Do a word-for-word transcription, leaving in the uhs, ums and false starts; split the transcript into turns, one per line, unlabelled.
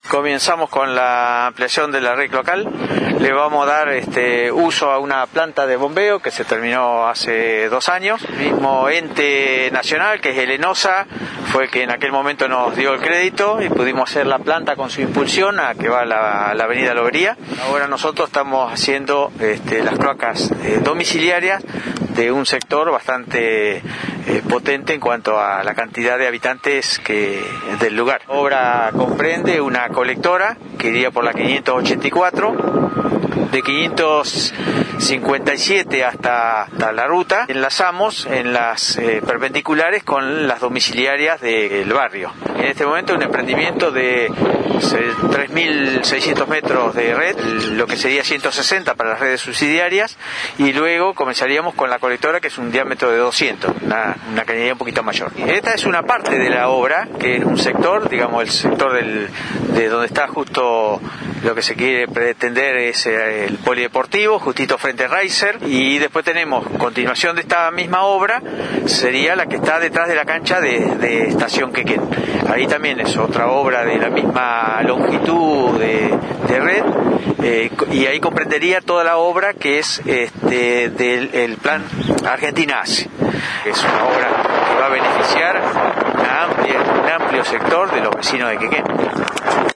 Comenzamos con la ampliación de la red local. Le vamos a dar este, uso a una planta de bombeo que se terminó hace dos años. El mismo ente nacional, que es el ENOSA, fue el que en aquel momento nos dio el crédito y pudimos hacer la planta con su impulsión a que va a la, a la avenida Lobería. Ahora nosotros estamos haciendo este, las cloacas eh, domiciliarias de un sector bastante eh, potente en cuanto a la cantidad de habitantes que del lugar. La obra comprende una colectora que iría por la quinientos ochenta y cuatro, de quinientos cincuenta y siete hasta, hasta la ruta. Enlazamos en las eh, perpendiculares con las domiciliarias del barrio. En este momento un emprendimiento de tres mil seiscientos metros de red, lo que sería ciento sesenta para las redes subsidiarias, y luego comenzaríamos con la colectora, que es un diámetro de doscientos, una, una cañería un poquito mayor. Esta es una parte de la obra, que es un sector, digamos el sector del, de donde está justo lo que se quiere pretender es el polideportivo, justito frente a Reiser, y después tenemos continuación de esta misma obra, sería la que está detrás de la cancha de, de Estación Quequén. Ahí también es otra obra de la misma longitud de, de red, eh, y ahí comprendería toda la obra que es este, del el plan Argentina Hace. Es una obra que va a beneficiar una amplia, un amplio sector de los vecinos de Quequén.